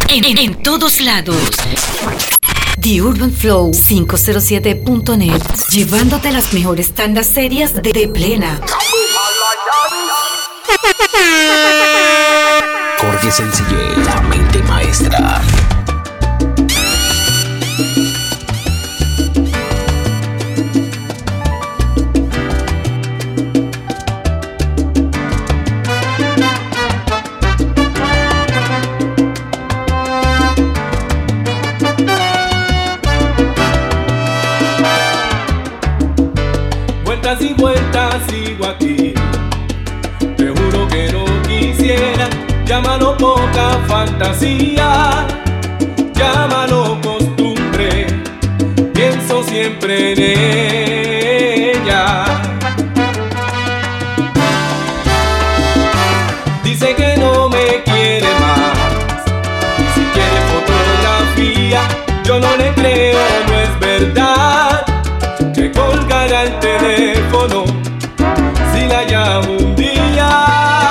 En todos lados. The Urban Flow 507.net, llevándote las mejores tandas serias de plena. Corte sencillez, la mente maestra. Vueltas y vueltas sigo aquí. Te juro que no quisiera. Llámalo poca fantasía, llámalo costumbre. Pienso siempre en ella. Dice que no me quiere más. Si quiere fotografía, yo no le creo, no es verdad. Que colgará el teléfono si la llamo un día.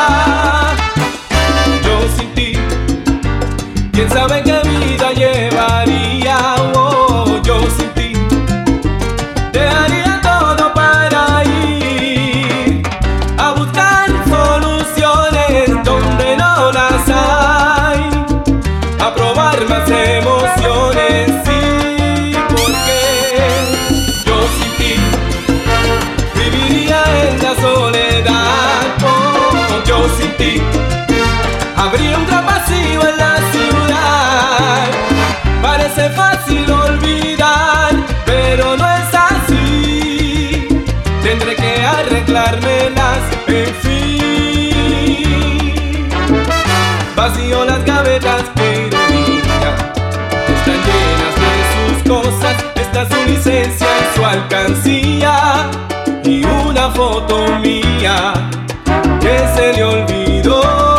Yo sin ti, quién sabe qué vida llevaría. Oh, yo sin ti dejaría todo para ir a buscar soluciones donde no las hay, a probar más emociones. Sí, porque yo sin ti viviría en la soledad. Oh, yo sin ti habría un gran vacío en la ciudad. Parece fácil olvidar, pero no es así. Tendré que arreglármelas, en fin. Vacío las gavetas, qué ironía. Están llenas de sus cosas. Está su licencia y su alcancía, y una foto mía que se le olvidó.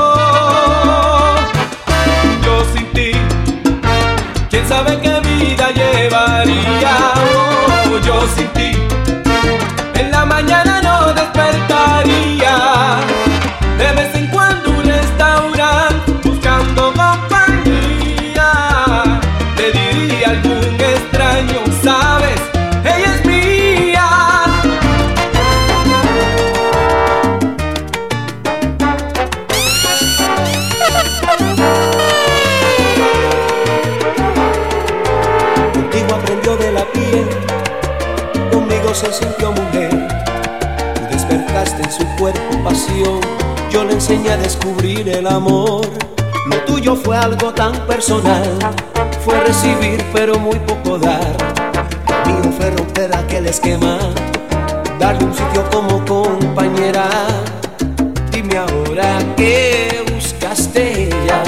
¿Quién sabe qué vida llevaría? Oh, yo sin ti en la mañana no despertaría. De vez en cuando un restaurante buscando compañía. Le diría a algún extraño, ¿sabes? Ella es mía. Conmigo se sintió mujer. Tú despertaste en su cuerpo pasión. Yo le enseñé a descubrir el amor. Lo tuyo fue algo tan personal. Fue recibir pero muy poco dar. Lo mío fue romper aquel esquema, darle un sitio como compañera. Dime ahora qué buscaste ella.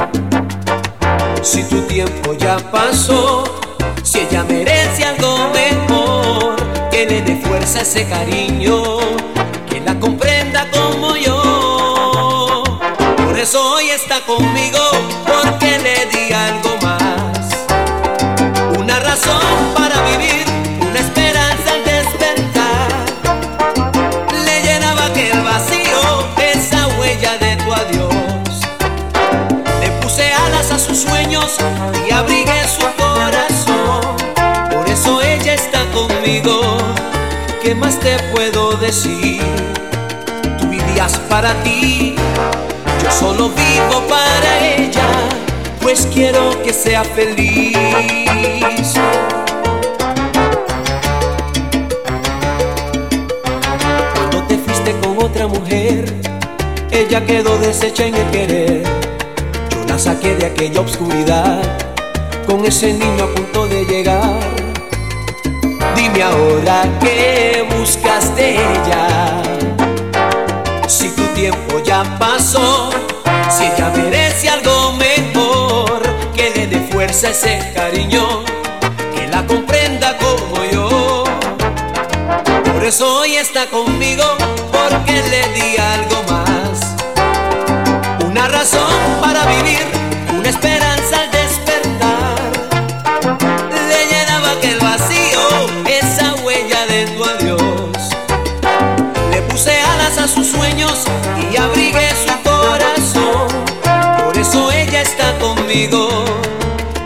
Si tu tiempo ya pasó, si ella merece algo mejor, que le dé fuerza a ese cariño, que la comprenda como yo. Por eso hoy está conmigo, porque le di algo más. Una razón para vivir, una esperanza al despertar. Le llenaba aquel vacío, esa huella de tu adiós. Le puse alas a sus sueños y abrigué su corazón. Por eso ella está conmigo. ¿Qué más te puedo decir? Tú vivías para ti, yo solo vivo para ella, pues quiero que sea feliz. Cuando te fuiste con otra mujer, ella quedó deshecha en el querer. Yo la saqué de aquella oscuridad, con ese niño a punto de llegar. Dime ahora qué buscas de ella. Si tu tiempo ya pasó, si ella merece algo mejor, que le dé fuerza a ese cariño, que la comprenda como yo. Por eso hoy está conmigo, porque le di algo más. Una razón para vivir, una esperanza al despertar. Le llenaba aquel vacío, esa huella de tu adiós. Le puse alas a sus sueños y abrigué su corazón. Por eso ella está conmigo.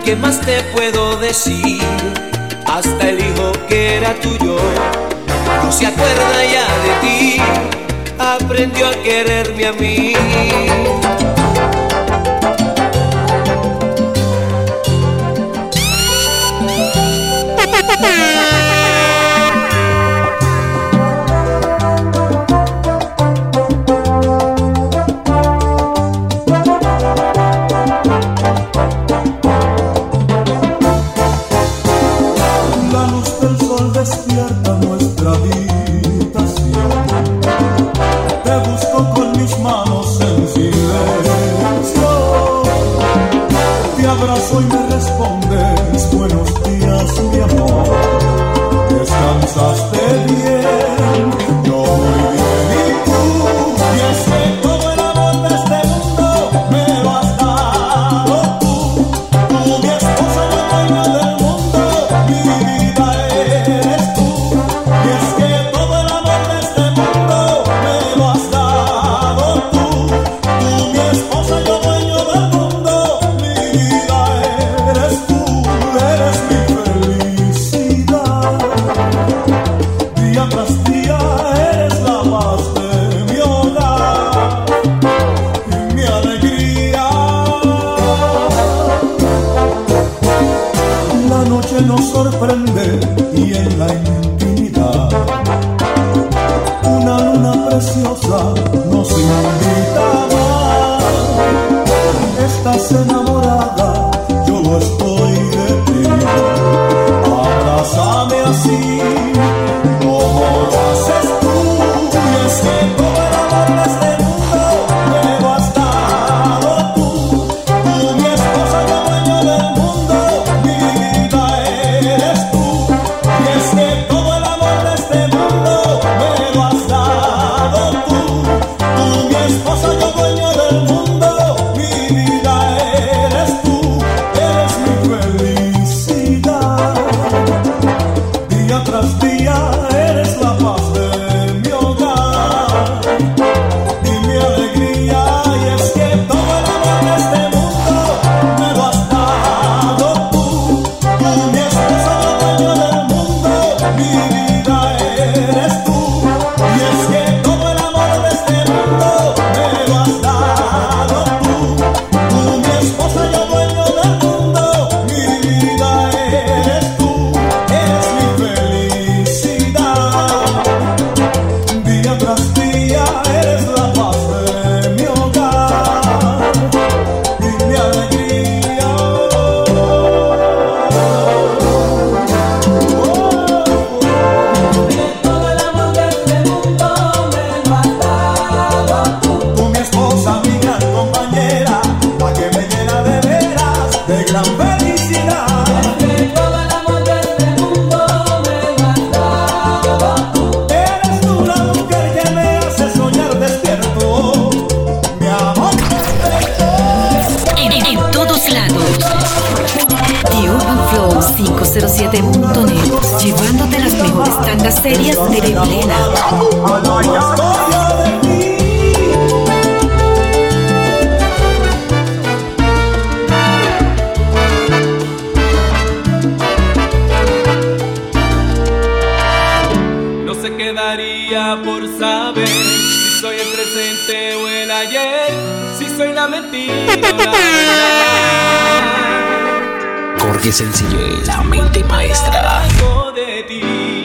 ¿qué más te puedo decir? Hasta el hijo que era tuyo no se acuerda ya de ti, aprendió a quererme a mí. Hoy me respondes, buenos días mi amor, descansaste bien, yo muy bien y tú, y es que todo el amor de este mundo me lo has dado tú mi esposa, yo dueña del mundo, mi vida eres tú, y es que todo el amor de este mundo me lo has dado tú mi esposa, yo dueño del mundo, mi vida eres tú, eres mi felicidad. Día tras día eres la paz de mi hogar y mi alegría. La noche nos sorprende y en la intimidad una luna preciosa nos invita a amar. Estás enamorada, yo lo estoy de ti. Abrázame así, como lo haces tú. Y es que todo el amor de este mundo me lo has dado tú. Tú mi esposa, yo dueño del mundo, mi vida eres tú. Y es que todo el amor de este mundo me lo has dado tú. Tú mi esposa, yo dueño del mundo, mi vida eres tú, eres mi felicidad. Día tras día eres la paz de mi hogar y mi alegría. Y es que todo el amor de este mundo me lo has dado tú. Tú mi esposa, yo dueño del mundo, mi vida eres tú. Y es que todo el amor de este mundo me lo has dado tú. Tú mi esposa, yo dueño del mundo, mi vida eres tú, eres mi felicidad. Día tras día eres la paz de mi hogar y mi alegría. Todo el amor de este mundo me lo has dado tú. Tú mi esposa, mi gran compañera, la que me llena de veras de gran felicidad. Todo el amor de este mundo me lo has dado tú. Eres tú la mujer que me hace soñar despierto, mi amor perfecto. En todos lados. TheUrbanFlow507.net, llevándote las mejores tandas serias de plena. La historia de ti. No se quedaría por saber si soy el presente o el ayer, si soy la mentira o la verdad. Jorge Sencillez, la mente maestra. Algo de ti,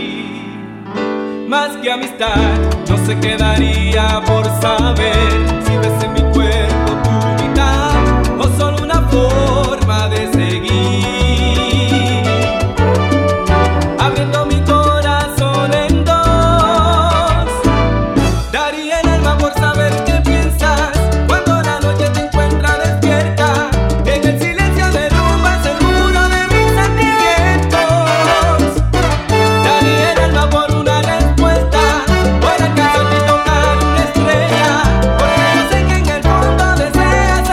más que amistad, no se quedaría por saber si ves en mi cuerpo tu mitad o solo una forma de seguir. Abriendo mi corazón en dos, daría el alma por saber qué piensas cuando la noche te encuentra despierta. En el silencio derrumbas el muro de mis sentimientos. Daría el alma por una respuesta, por alcanzar y tocar una estrella, porque yo sé que en el fondo deseas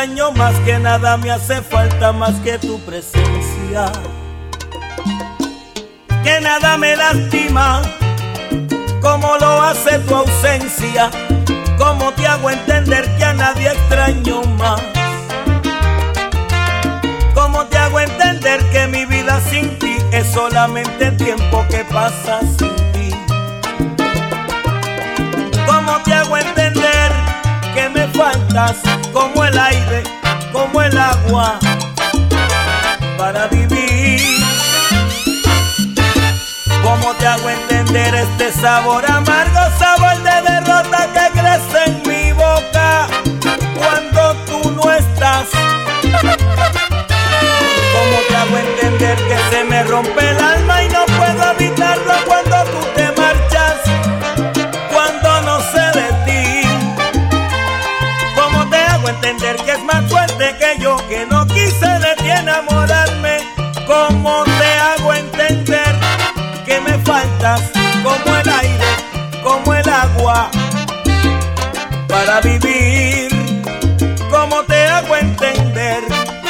extraño más que nada, me hace falta más que tu presencia. Que nada me lastima como lo hace tu ausencia. ¿Cómo te hago entender que a nadie extraño más? ¿Cómo te hago entender que mi vida sin ti es solamente tiempo que pasa sin ti? ¿Cómo te hago entender que me faltas como el aire, como el agua para vivir? ¿Cómo te hago entender este sabor amargo, sabor de derrota que crece en mi boca cuando tú no estás? ¿Cómo te hago entender que se me rompe el alma y no puedo evitarlo cuando tú te marchas, cuando no sé de ti? ¿Cómo te hago entender que es más fuerte que yo, que no quise de ti enamorarme? ¿Cómo te hago entender que me faltas como el aire, como el agua para vivir? ¿Cómo te hago entender?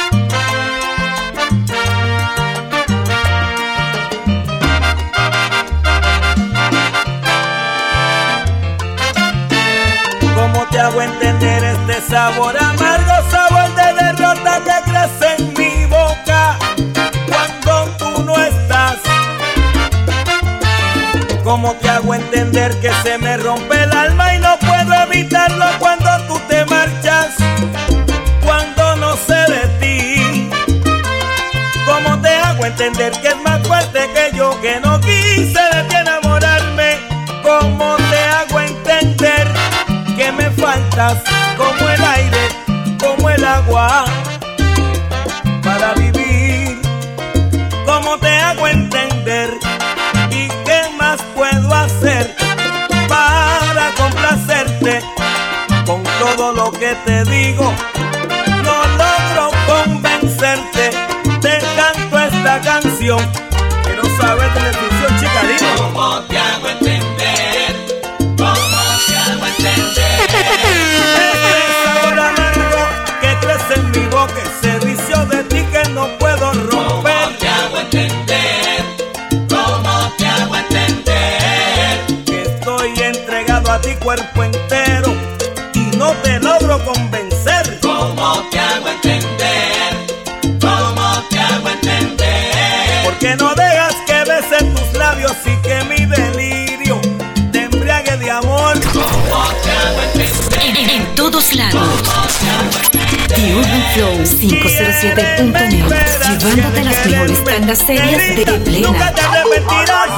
¿Cómo te hago entender este sabor amargo, sabor de derrota que crece en mi boca cuando tú no estás? ¿Cómo te hago entender que se me rompe el alma y no puedo evitarlo cuando tú te marchas, cuando no sé de ti? ¿Cómo te hago entender que es más fuerte que yo, que no quise de ti enamorarme? ¿Cómo te hago entender que me faltas como el aire, como el agua para vivir? ¿Cómo te hago entender? ¿Y qué más puedo hacer para complacerte? Con todo lo que te digo no logro convencerte. Te canto esta canción que no sabes de la descripción, chica, dime. ¿Cómo te hago entender? ¿Cómo te hago entender? Este sabor amargo que crece en mi boca, ese vicio de ti que no puedo romper. ¿Cómo te hago entender? ¿Cómo te hago entender? Que estoy entregado a ti cuerpo entero y no te logro convencer. ¿Cómo te hago entender? ¿Cómo te hago entender? Porque no dejas que bese tus labios y que mi delirio te embriague de amor. ¿Cómo te hago entender? En todos lados. The Urban Flow 507.net, llevándote las mejores tandas serias de plena. Nunca te arrepentirás.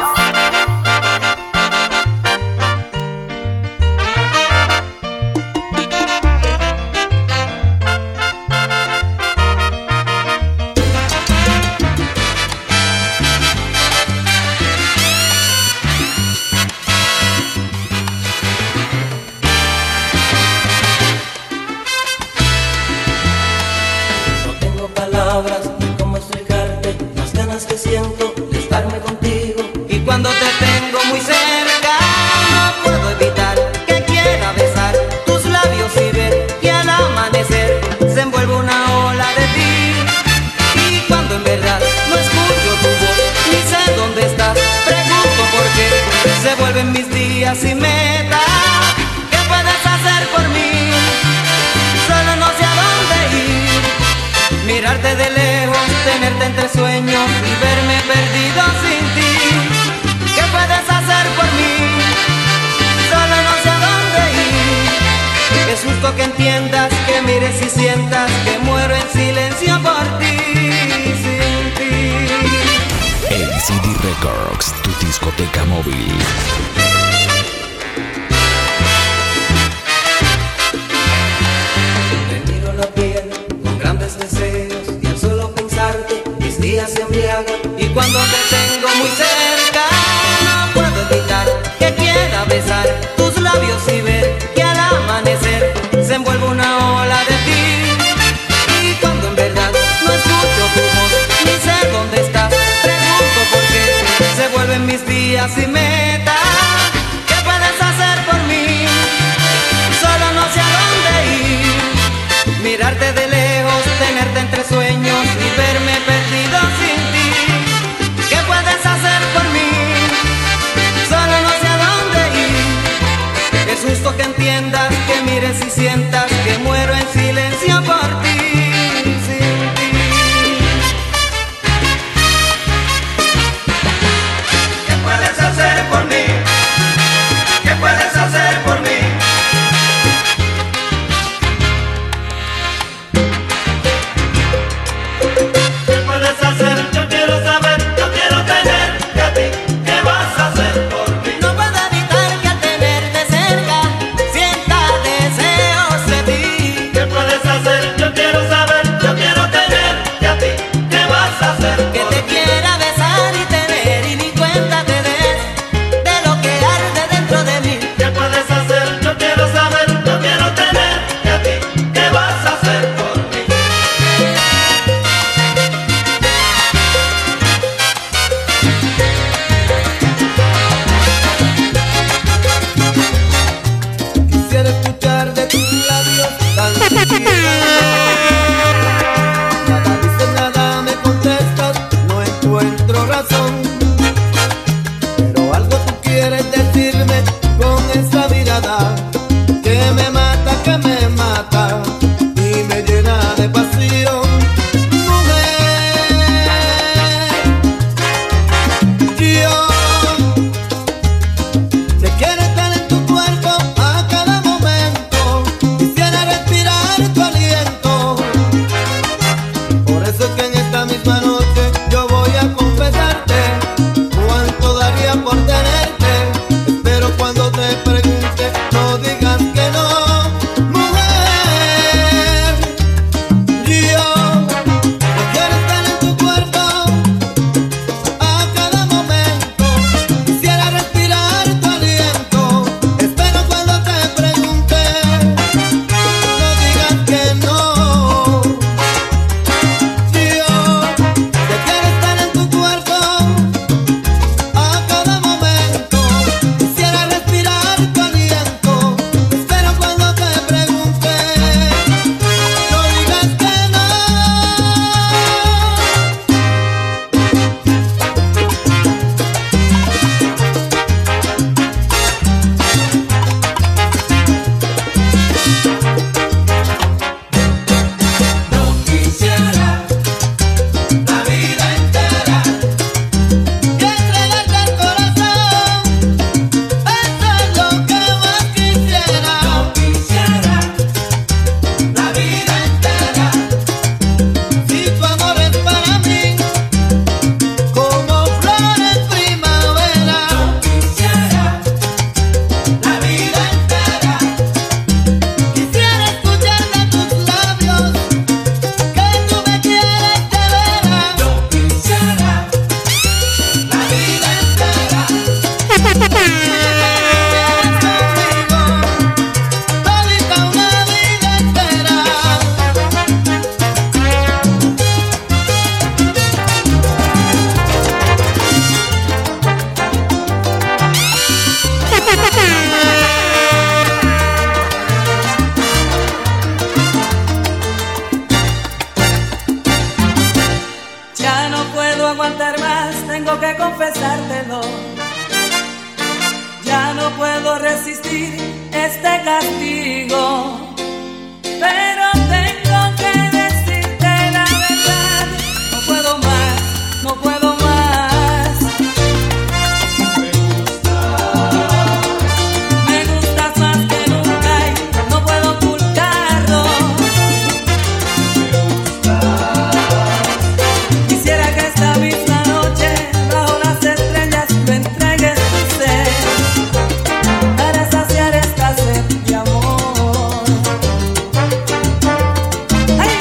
No tengo palabras ni cómo explicarte las ganas que siento de estarme contigo. Y cuando te tengo muy cerca, no puedo evitar que quiera besar tus labios y ver que al amanecer se envuelve una ola de ti. Y cuando en verdad no escucho tu voz, ni sé dónde estás, pregunto por qué se vuelven mis días sin meta. ¿Qué puedes hacer por mí? Solo no sé a dónde ir. Mirarte de lejos, tenerte entre sueños y verme perdido sin ti. ¿Qué puedes hacer por mí? Solo no sé a dónde ir. Es justo que entiendas, que mires y sientas que muero en silencio por ti, sin ti. LCD Records, tu discoteca móvil. Te miro la piel con grandes deseos y al solo pensarte mis días se embriagan. Y cuando te tengo muy cerca, no puedo evitar que quiera besar tus labios y ver que al amanecer se envuelve una ola de ti. Y cuando en verdad no escucho tu voz, ni sé dónde estás, pregunto por qué se vuelven mis días sin meta. ¿Qué puedes hacer por mí? Solo no sé a dónde ir. Mirar puedo aguantar más, tengo que confesártelo. Ya no puedo resistir este castigo, pero tengo que decirte la verdad. No puedo más, no puedo más. Me gustas más que nunca y no puedo ocultarlo. Quisiera que esta misma noche bajo las estrellas me entregues tu ser para saciar esta sed de amor. ¡Ay!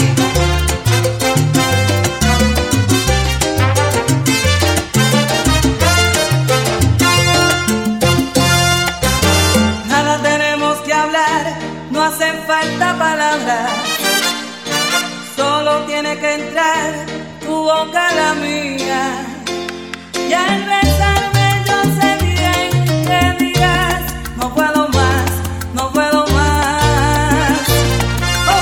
Nada tenemos que hablar, no hacen falta palabras. Solo tiene que entrar tu boca a la mía. Y al besarme yo sé bien que dirás: no puedo más, no puedo más. Oh.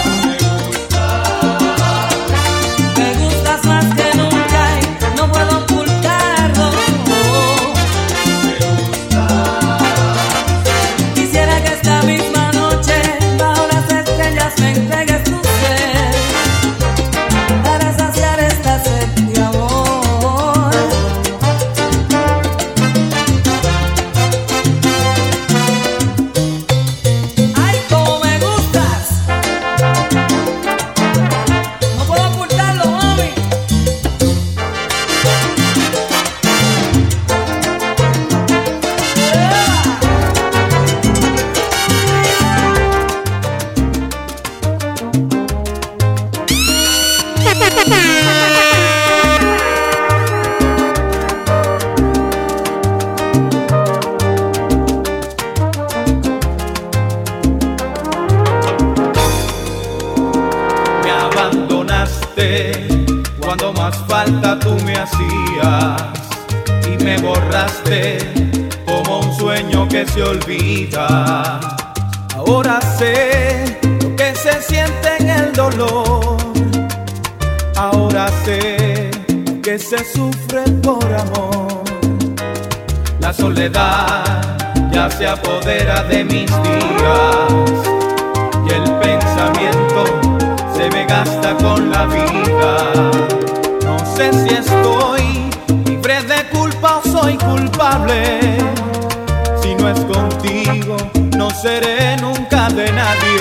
Me gustas más que nunca y no puedo ocultarlo. Oh. Quisiera que esta misma noche bajo las estrellas me entregues tu ser para saciar esta sed de amor. Ay, cómo me gustas. No puedo ocultarlo, mami. Me abandonaste cuando más falta tú me hacías y me borraste como un sueño que se olvida. Ahora sé lo que se siente en el dolor. Ahora sé que se sufre por amor. La soledad ya se apodera de mis días y el pensamiento se me gasta con la vida. No sé si estoy libre de culpa o soy culpable. Si no es contigo, no seré nunca de nadie.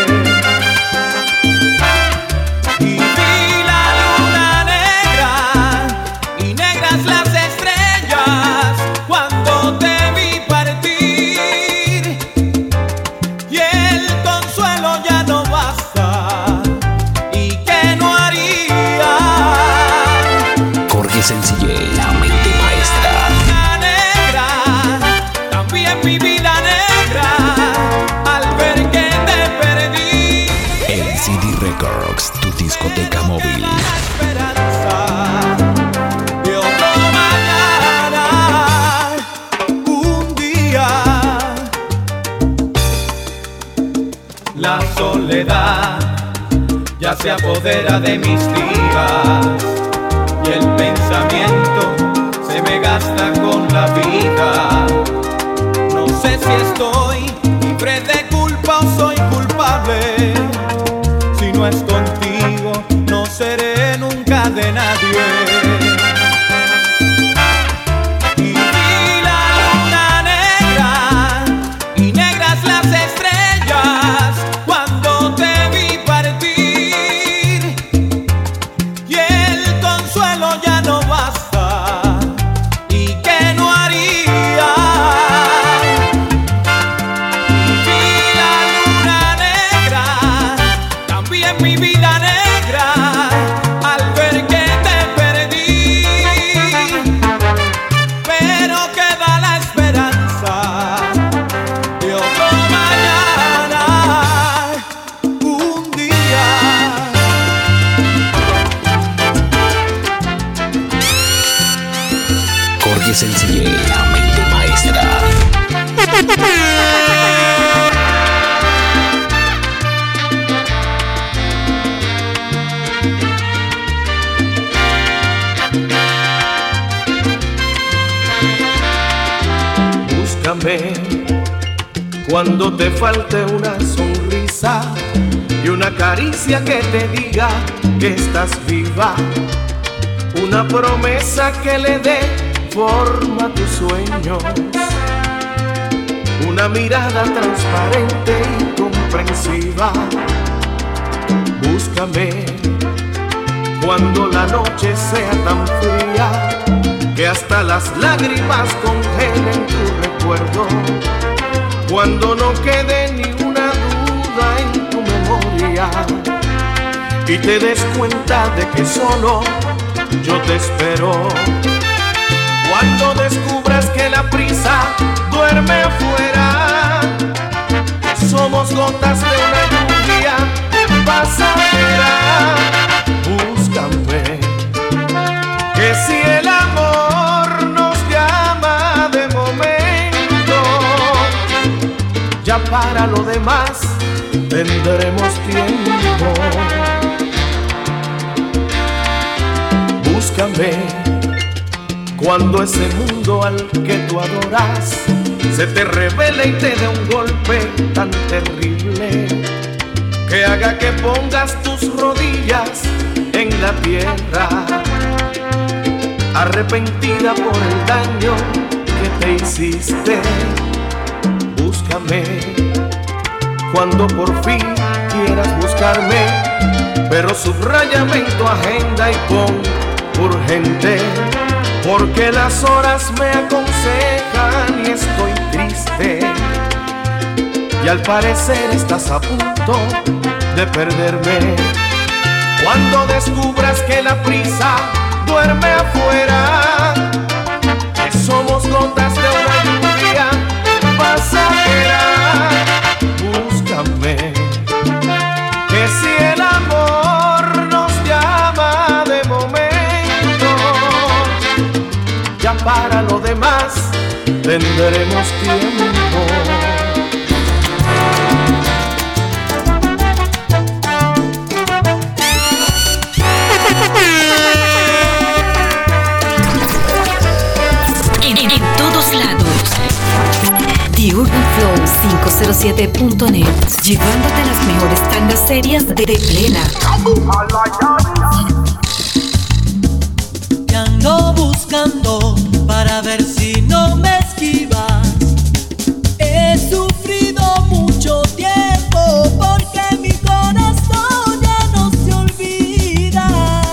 Y vi la luna negra y negras las estrellas cuando te vi partir. Y el consuelo ya no basta. ¿Y qué no haría? Jorge Sencillez, la mente maestra. Luna negra, también mi vida negra, al ver que te perdí. LCD Records, tu discoteca móvil. La esperanza de otro mañana, un día. La soledad ya se apodera de mis días y el pensamiento se me gasta con la vida. No sé si estoy libre de culpa o soy culpable. Si no es contigo, no seré nunca de nadie. Y vi la luna negra y negras las estrellas cuando te vi partir. Y el consuelo ya no basta. ¿Y qué no haría? Y vi la luna negra, también mi vida negra, al ver que te perdí. Pero queda la esperanza de otro mañana, un día. Jorge Sencillez, la mente maestra. Búscame cuando te falte una sonrisa y una caricia que te diga que estás viva, una promesa que le dé forma a tus sueños, una mirada transparente y comprensiva. Búscame cuando la noche sea tan fría que hasta las lágrimas congelen tu recuerdo, cuando no quede ni una duda en tu memoria y te des cuenta de que solo yo te espero. Cuando descubras que la prisa duerme afuera, que somos gotas de una lluvia pasajera. Búscame, que si el amor nos llama de momento, ya para lo demás tendremos tiempo. Búscame cuando ese mundo al que tú adoras se te revele y te dé un golpe tan terrible que haga que pongas tus rodillas en la tierra, arrepentida por el daño que te hiciste. Búscame cuando por fin quieras buscarme, pero subráyame en tu agenda y pon urgente, porque las horas me aconsejan y estoy triste, y al parecer estás a punto de perderme. Cuando descubras que la prisa duerme afuera, que somos gotas de una lluvia pasajera. Búscame, que si el amor nos llama de momento, ya para lo demás tendremos tiempo. En todos lados. The Urban Flow 507.net, llevándote las mejores tandas serias de plena. Te ando buscando para ver si no me esquivas. He sufrido mucho tiempo porque mi corazón ya no se olvida.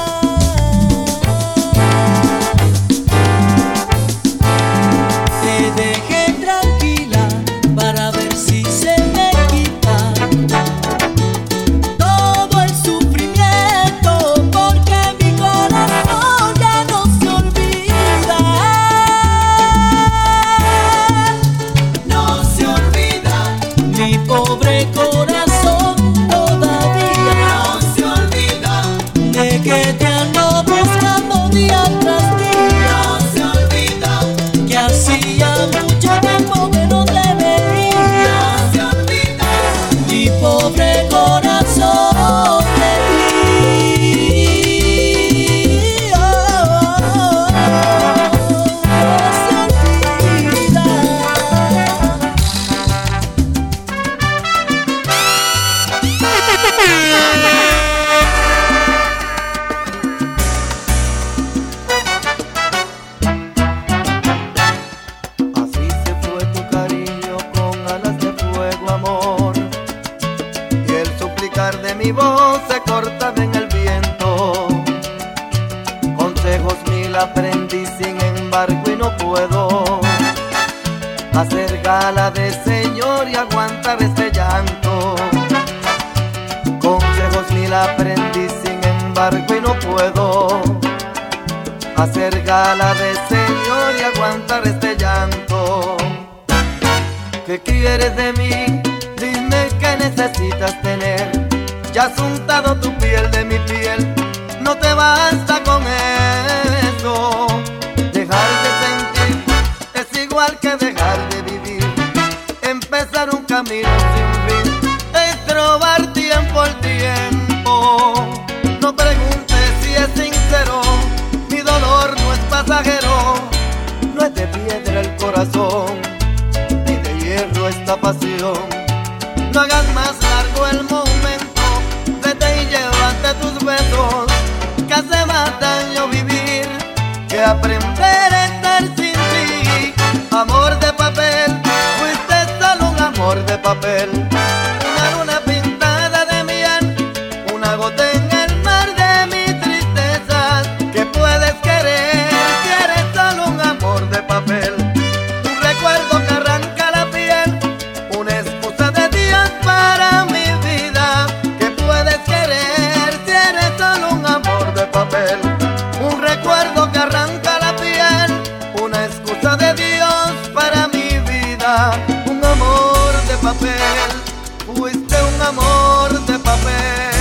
Te dejé tranquila para ver si se me quita todo el sufrimiento, porque mi corazón ya no se olvida. No se olvida. Mi pobre corazón todavía no se olvida de que te ando buscando día tras día. No se olvida que hacía mucho tiempo que no te veía. No se olvida mi pobre corazón de ti. No se olvida. Así se fue tu cariño con alas de fuego, amor, y el suplicar de mi voz se cortaba en el viento. Consejos mil aprendí, sin embargo, y no puedo hacer gala de señor y aguantar este llanto. Consejos mil aprendí, sin embargo, y no puedo hacer gala de señor y aguantar este llanto. ¿Qué quieres de mí? Dime qué necesitas tener. Ya has untado tu piel de mi piel, no te basta con eso. Dejar de sentir es igual que dejar de vivir. Empezar un camino sin fin es robar tiempo al tiempo. No preguntes si es sincero, mi dolor no es pasajero, no es de piedra el corazón. la pasión. No hagas más largo el momento, vete y llévate tus besos, que hace más daño vivir que aprender a estar sin ti. Amor de papel, fuiste solo un amor de papel, una luna pintada de miel, una gota en el mar de mis tristezas. ¿Qué puedes querer si eres solo un amor de papel? Un recuerdo que arranca la piel, una excusa de Dios para mi vida. ¿Qué puedes querer si eres solo un amor de papel? Un recuerdo que arranca la piel, una excusa de Dios para mi vida. Un amor de papel, fuiste un amor de papel.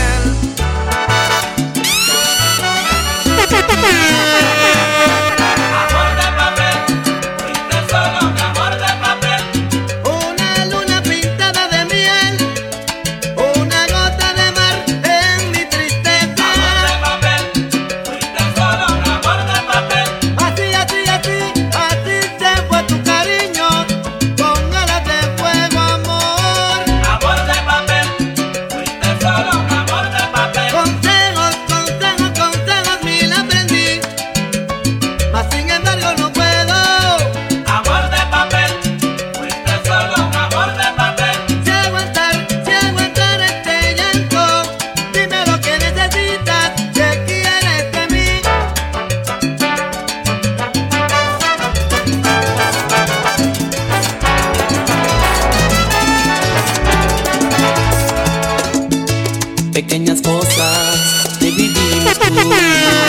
Amor de papel, fuiste solo un amor de papel. Una luna pintada de miel, una gota de mar en mi tristeza. Amor de papel, fuiste solo un amor de papel. Así, así, así, así se fue tu cariño, con alas de fuego, amor. Amor de papel, fuiste solo un amor de papel. Consejos, consejos, consejos mil aprendí, mas sin embargo no puedo. Amor de papel, fuiste solo un amor de papel. Si aguantar este llanto, dime lo que necesitas, ¿qué quieres de mí? Pequeñas cosas que vivimos tú y yo,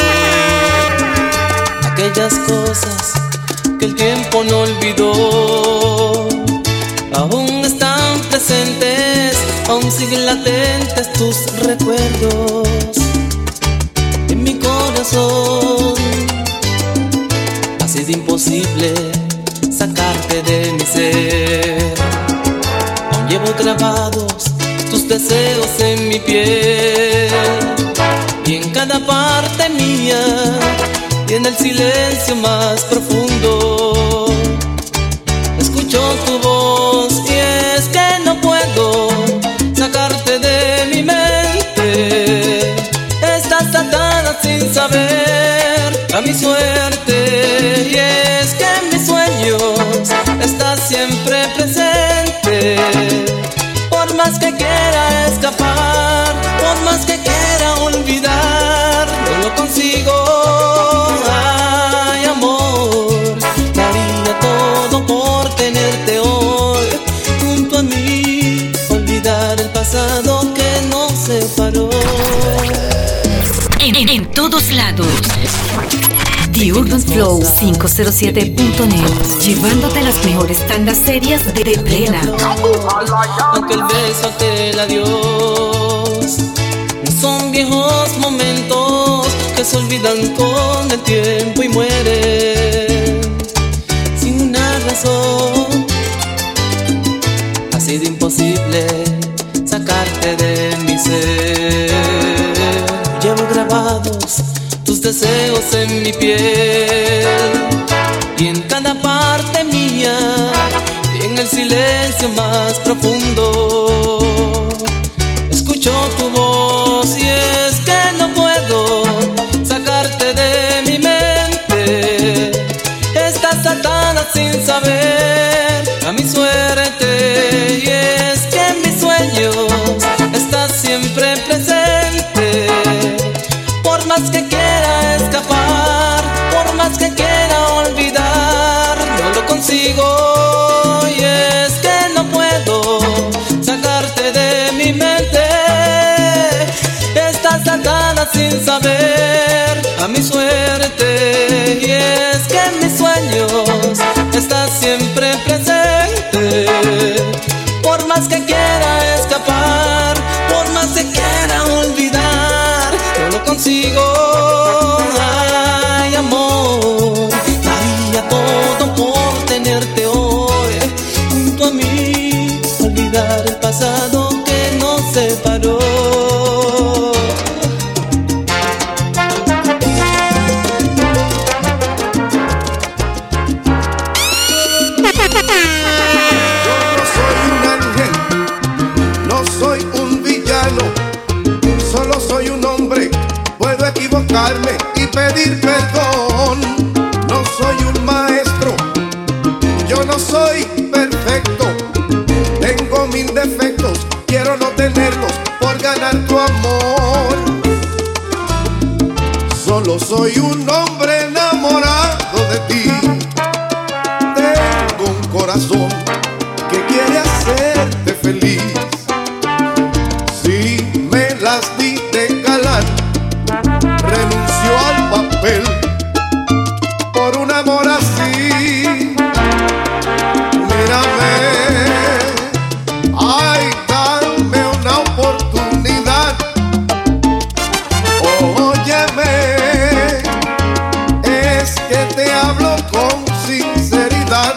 aquellas cosas que el tiempo no olvidó, aún están presentes, aún siguen latentes tus recuerdos en mi corazón. Ha sido imposible sacarte de mi ser, aún llevo grabados tus deseos en mi piel, y en cada parte mía, y en el silencio más profundo, escucho tu voz, y es que no puedo sacarte de mi mente. Estás atada sin saber a mi suerte, y es que en mis sueños estás siempre presente. Por más que quiera escapar, por más que quiera olvidar, no lo consigo. Ay, amor, daría todo por tenerte hoy junto a mí, olvidar el pasado que nos separó. En todos lados. The Urban Flow 507.net, llevándote las mejores tandas serias de plena. Aunque el beso aquel adiós no son viejos momentos que se olvidan con el tiempo y mueren sin una razón. Ha sido imposible sacarte de mi ser. Llevo grabados tus deseos en mi piel, y en cada parte mía, y en el silencio más profundo, escucho tu voz, y es que no puedo sacarte de mi mente. Estás atada sin saber a mi suerte, y es que en mis sueños estás siempre presente. Por más que quiera escapar, por más que quiera olvidar, no lo consigo, y es que no puedo sacarte de mi mente. Estás atada sin saber a mi suerte, y es que en mis sueños estás siempre presente. Por más que quiera escapar, por más que quiera olvidar, no lo consigo. Ay, amor, daría todo por tenerte hoy junto a mí, olvidar el pasado que nos separó. pedir perdón. No soy un maestro, yo no soy perfecto. Tengo mil defectos, quiero no tenerlos por ganar tu amor. Solo soy un hombre enamorado de ti. Tengo un corazón que quiere hacerte feliz. Si me las di de galán, renuncio al papel por un amor así. Mírame, ay, dame una oportunidad. Óyeme, es que te hablo con sinceridad.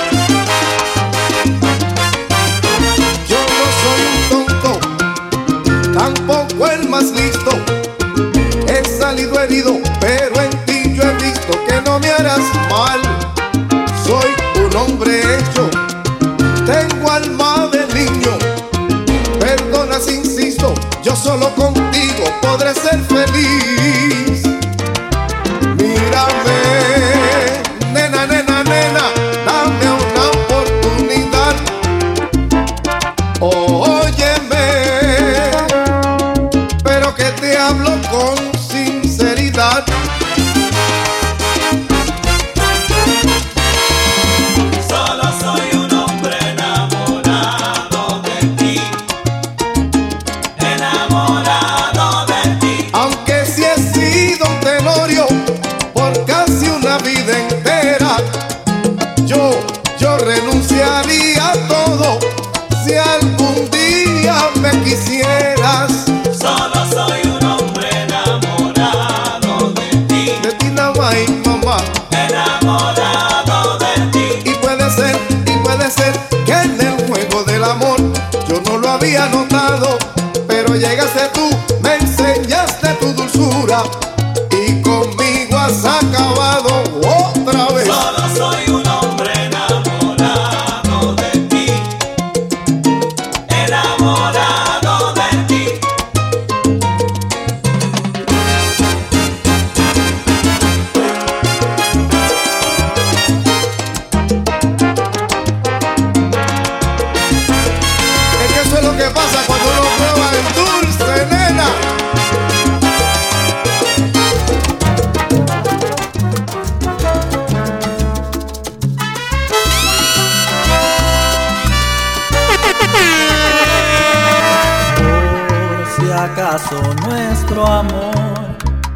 Yo no soy un tonto, tampoco el más listo. He salido herido, pero en ti yo he visto que no me harás mal. Soy un hombre hecho, tengo alma de niño. Perdona si insisto, yo solo contigo podré ser feliz. Mírame, nena, nena, nena, dame una oportunidad. Óyeme, pero que te hablo con sinceridad. Solo soy un hombre enamorado de ti, enamorado de ti. Aunque si he sido un tenorio por casi una vida entera, yo renunciaría a todo si algún día me quisieras. Solo soy un hombre enamorado de ti, nada más y mamá. enamorado de ti. Y puede ser que en el juego del amor yo no lo había notado, pero llegaste tú, me enseñaste tu dulzura y conmigo has acabado otra vez. Solo soy un hombre enamorado de ti, enamorado de ti. Es que eso es lo que pasa cuando uno prueba el dulce, nena. Por si acaso nuestro amor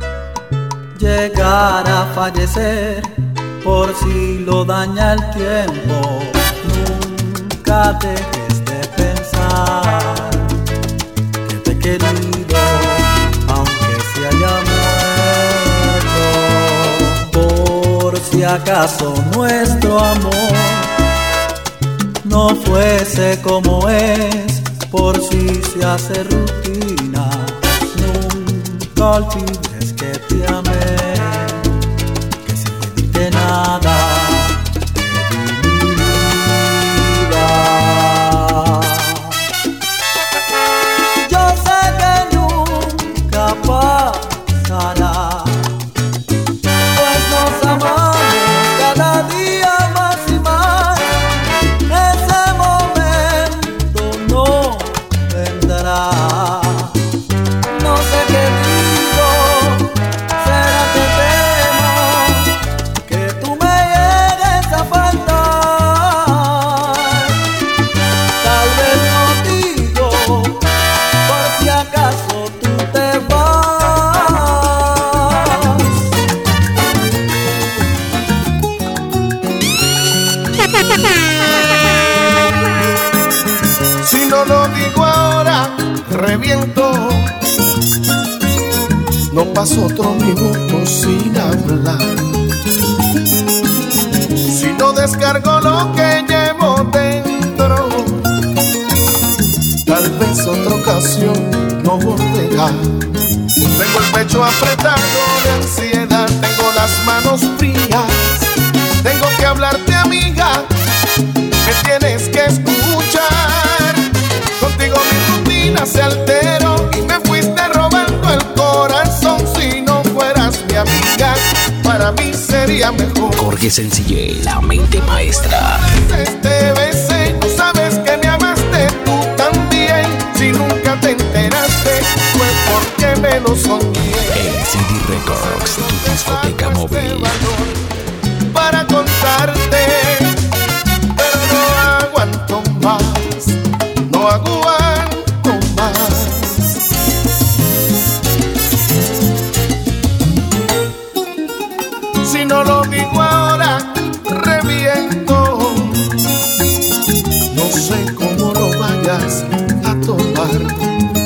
llegara a fallecer, por si lo daña el tiempo, nunca dejes de pensar que te he querido, aunque se haya muerto. Por si acaso nuestro amor no fuese como es, por si se hace rutina, nunca olvides que te amé, que sin pedirte nada te di mi vida. Yo sé que nunca pasará, pues nos amamos cada día más y más. Ese momento no vendrá. No sé qué digo, será que temo que tú me llegues a faltar. Tal vez no digo, por si acaso tú te vas. Si no lo digo ahora, reviento. No paso otro minuto sin hablar. Si no descargo lo que llevo dentro, tal vez otra ocasión no volverá. Tengo el pecho apretado de ansiedad, tengo las manos frías. Tengo que hablarte, amiga, me tienes que escuchar. Contigo mi rutina se alteró y me fuiste robando el corazón. Si no fueras mi amiga, para mí sería mejor. Jorge Sencillé, la mente maestra. Te besé, no sabes que me amaste tú también. Si nunca te enteraste, fue porque me lo soñé. LCD Records, tu discoteca móvil. Para contarte, pero no aguanto más, no aguanto más. Si no lo digo ahora, reviento. No sé cómo lo vayas a tomar.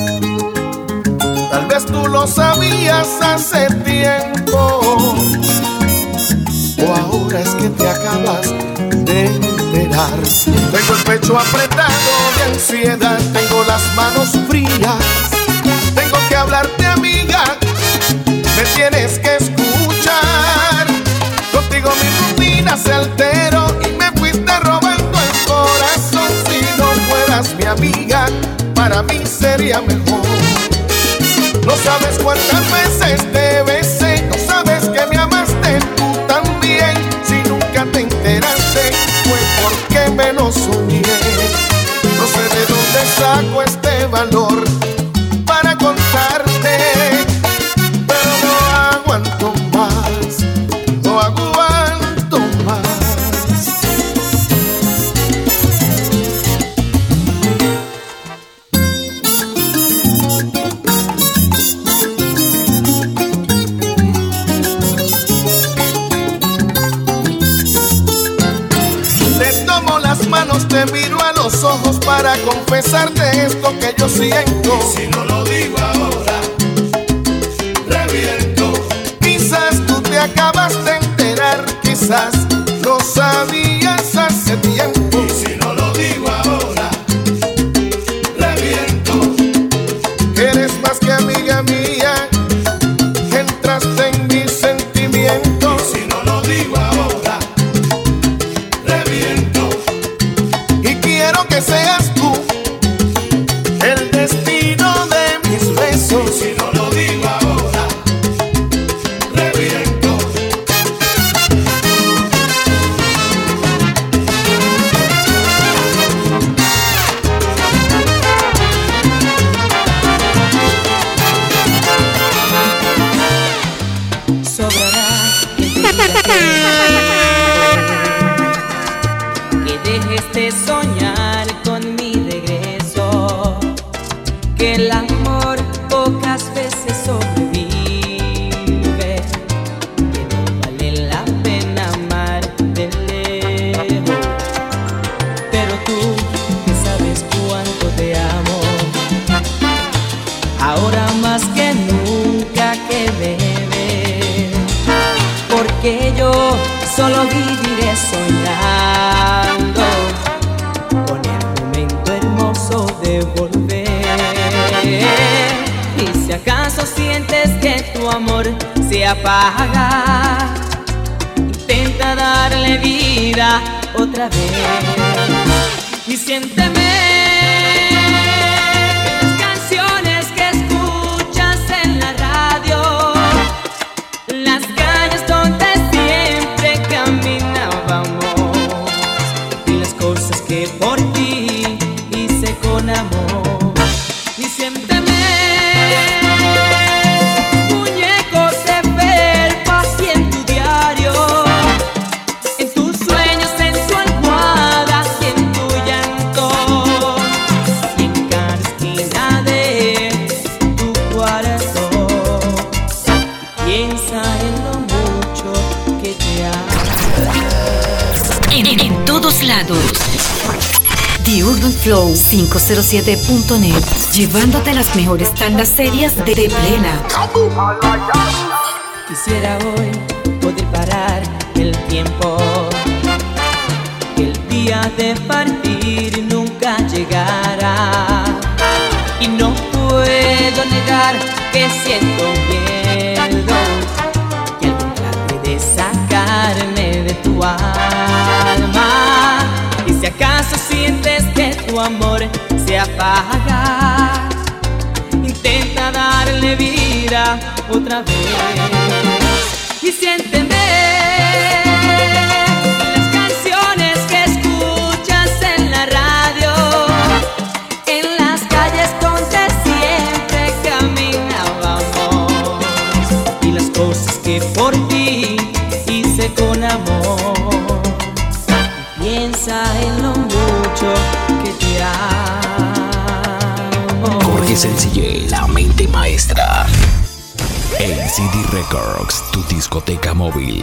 Tal vez tú lo sabías hace tiempo, o ahora es que te acabas de enterar. Tengo el pecho apretado de ansiedad, tengo las manos frías. Tengo que hablarte, amiga, me tienes que escuchar. Contigo mi rutina se alteró y me fuiste robando el corazón. Si no fueras mi amiga, para mí sería mejor. No sabes cuántas veces te besé, no sabes que me amaste tú también. Si nunca te enteraste, fue porque me lo soñé. No sé de dónde saco este valor para contarte, pero no aguanto más, no aguanto más. Te miro a los ojos para confesarte esto que yo siento. Y si no lo digo ahora, reviento. Quizás tú te acabas de enterar, quizás lo sabías hace tiempo. Y si no lo digo ahora, reviento. Eres más que amiga mía, entraste en mis sentimientos. Y si no lo digo ahora, reviento. Quiero que seas tú el destino de mis besos. Si no lo digo ahora, reviento. Sobrará que dejes de soñar con mi regreso, que el amor pocas veces sobrevive, que no vale la pena amar de lejos. Pero tú que sabes cuánto te amo, ahora más que nunca que me ves, porque yo solo viviré soñando con el momento hermoso de volver. Y si acaso sientes que tu amor se apaga, intenta darle vida otra vez y siénteme. Las canciones que escuchas en la radio, las calles donde siempre caminábamos, y las cosas que por ti hice con amor. Y siénteme, muñecos de felpa y en tu diario, en tus sueños, en tu almohada y en tu llanto, y en cada esquina de tu cuarto. Piensa en lo mucho que te amo. En todos lados. The Urban Flow 507.net, llevándote las mejores tandas serias de plena. Quisiera hoy poder parar el tiempo, que el día de partir nunca llegara. Y no puedo negar que siento miedo, que alguien trate de sacarme de tu alma. Y si acaso sientes que tu amor se apaga, intenta darle vida otra vez y siénteme. que por ti hice con amor. Piensa en lo mucho que te amo. Jorge Sencille, la mente maestra. ACD Records, tu discoteca móvil.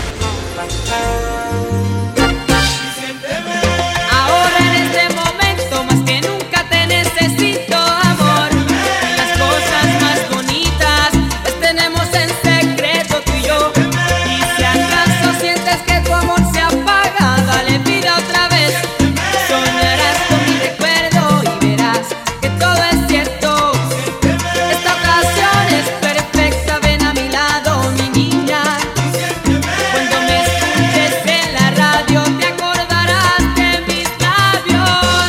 Ahora en este momento más que nunca te necesito, amor. Las cosas más bonitas las tenemos en secreto tú y yo. Y si acaso sientes que tu amor se apaga, dale vida otra vez. Soñarás con mi recuerdo y verás que todo es cierto. Esta ocasión es perfecta, ven a mi lado, mi niña. Cuando me escuches en la radio te acordarás de mis labios.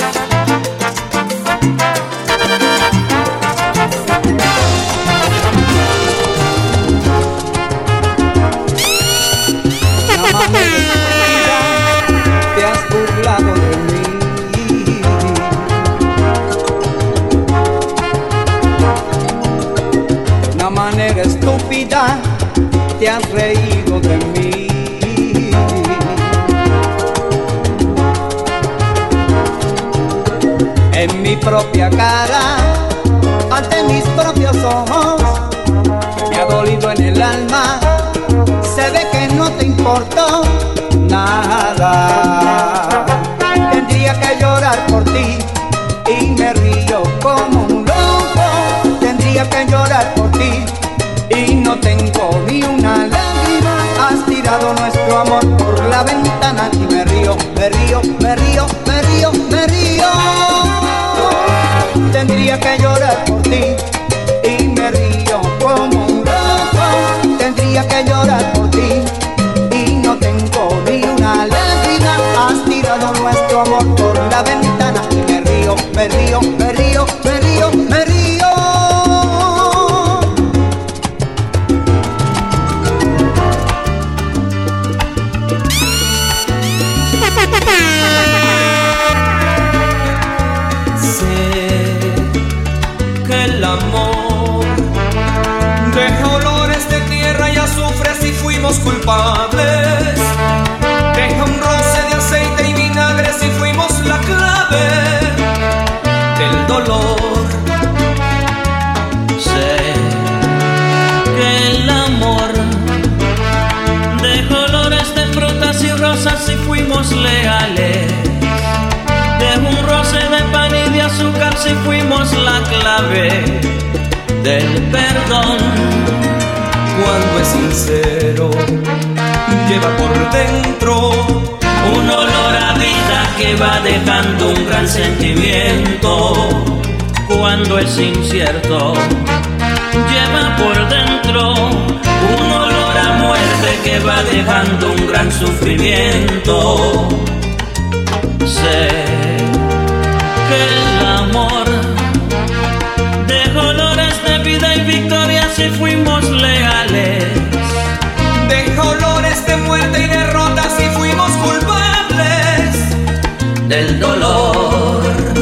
Te has burlado de mí. Una manera estúpida te has reído de mí. En mi propia cara, ante mis propios ojos, me ha dolido en el alma. Se ve que no te importó nada. Tendría que llorar por ti y me río como un loco. Tendría que llorar por ti y no tengo ni una lágrima. Has tirado nuestro amor por la ventana y me río, me río, me río, me río, me río. Tendría que llorar por ti y me río como un loco. Tendría que llorar por ti y no tengo ni una lágrima. Has tirado nuestro amor por la ventana y me río, me río, me río, me río, me río. Que el amor deja olores de tierra y azufre si fuimos culpables. Deja un roce de aceite y vinagre si fuimos la clave del dolor. Sé que el amor deja olores de frutas y rosas si fuimos leales. Deja un roce de pan y de azúcar si fuimos la clave del perdón. Cuando es sincero, lleva por dentro un olor a vida que va dejando un gran sentimiento. Cuando es incierto, lleva por dentro un olor a muerte que va dejando un gran sufrimiento. Sé que el amor deja olores de vida y victoria si fuimos leales. deja olores de muerte y derrota si fuimos culpables del dolor.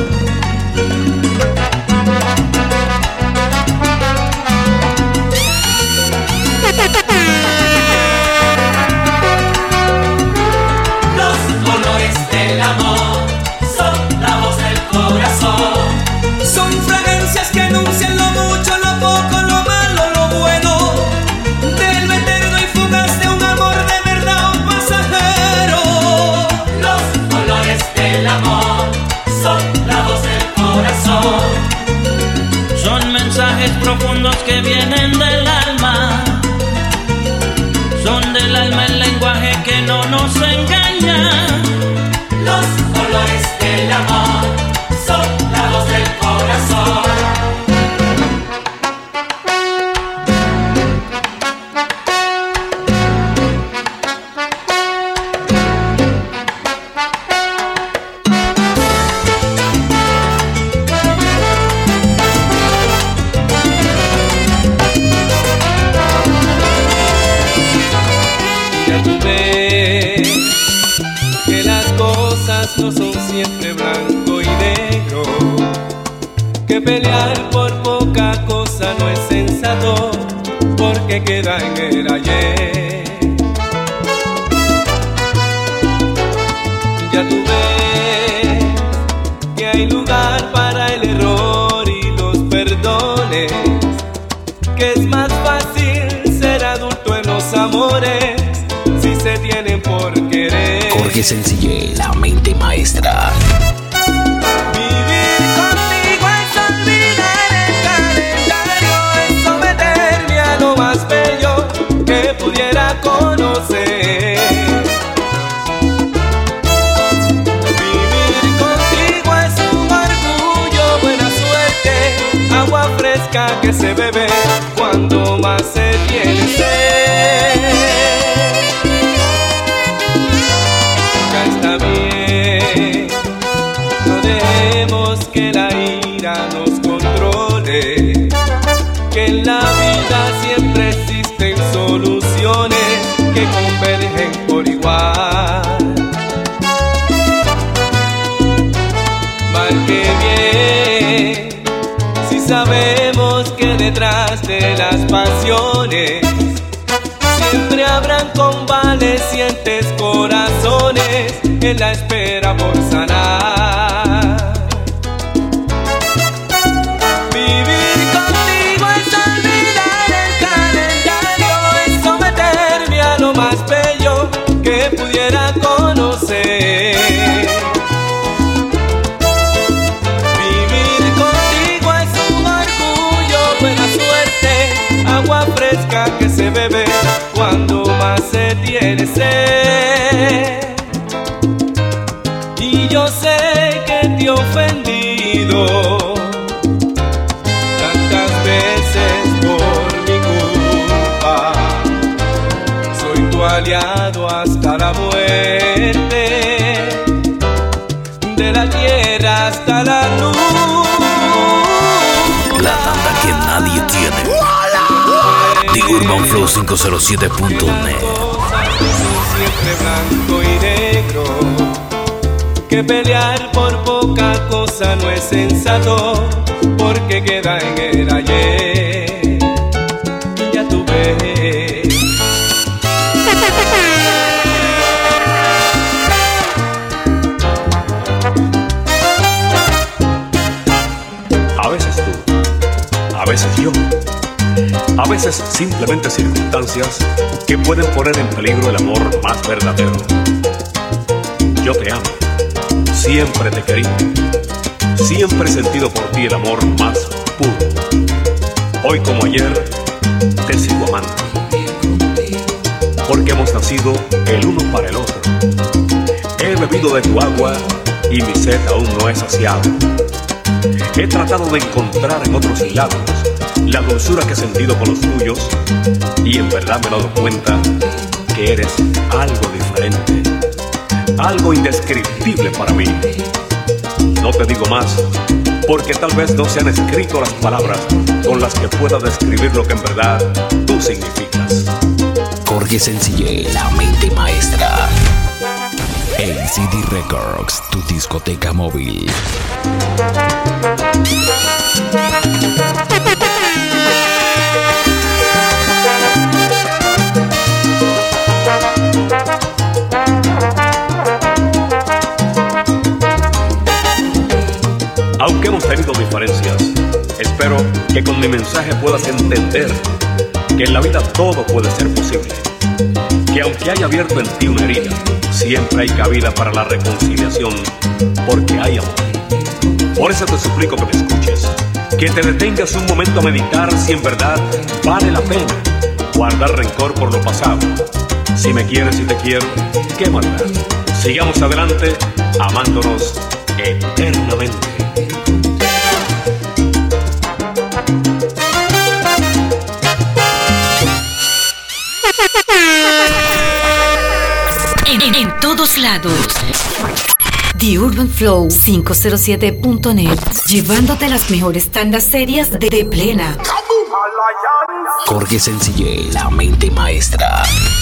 Los olores del amor son la voz del corazón. Son fragancias que anuncian lo mucho, lo poco, lo malo, lo bueno, de lo eterno y fugaz de un amor de verdad o pasajero. Los olores del amor son la voz del corazón. Son mensajes profundos que vienen del alma. Son del alma el lenguaje que no nos engaña. Los olores del amor son la voz del corazón. Ya tú ves que las cosas no son siempre blanco y negro, que pelear porque queda en el ayer. Ya tú ves que hay lugar para el error y los perdones, que es más fácil ser adulto en los amores si se tienen por querer. Jorge Sencillé, la mente maestra. Vivir contigo es olvidar el calendario, es someterme a lo más bello que pudiera conocer. Vivir contigo es un orgullo, buena suerte, agua fresca que se bebe cuando más se tiene sed. Ya está bien, no dejemos que la ira nos controle, que en la vida siempre existen soluciones que convergen por igual. Mal que bien, si sabemos que detrás de las pasiones siempre habrán convalecientes corazones en la espera por sanar. Vivir contigo es olvidar el calendario, es someterme a lo más bello que pudiera conocer. Vivir contigo es un orgullo, buena suerte, agua fresca que se bebe cuando más se tiene sed. Y yo sé que te he ofendido tantas veces por mi culpa. Soy tu aliado hasta la muerte, de la tierra hasta la luz. La tanda que nadie tiene. The Urban Flow 507.net. Siempre blanco y negro, que pelear por poca cosa no es sensato, porque queda en el ayer. Ya tú ves. A veces tú, a veces yo, a veces simplemente circunstancias que pueden poner en peligro el amor más verdadero. Yo te amo, siempre te he querido, siempre he sentido por ti el amor más puro. Hoy como ayer te sigo amando, porque hemos nacido el uno para el otro. He bebido de tu agua y mi sed aún no es saciado. He tratado de encontrar en otros labios la dulzura que he sentido con los tuyos, y en verdad me he dado cuenta que eres algo diferente, algo indescriptible para mí. No te digo más, porque tal vez no se han escrito las palabras con las que pueda describir lo que en verdad tú significas. Jorge Sencillé, la mente maestra. ACD Records, tu discoteca móvil. Aunque hemos tenido diferencias, espero que con mi mensaje puedas entender que en la vida todo puede ser posible, que aunque haya abierto en ti una herida, siempre hay cabida para la reconciliación, porque hay amor. Por eso te suplico que me escuches, que te detengas un momento a meditar si en verdad vale la pena guardar rencor por lo pasado. Si me quieres y te quiero, ¿qué maldad? Sigamos adelante, amándonos eternamente. En todos lados. The Urban Flow 507.net, llevándote las mejores tandas serias de plena. Jorge Sencillé, la mente maestra.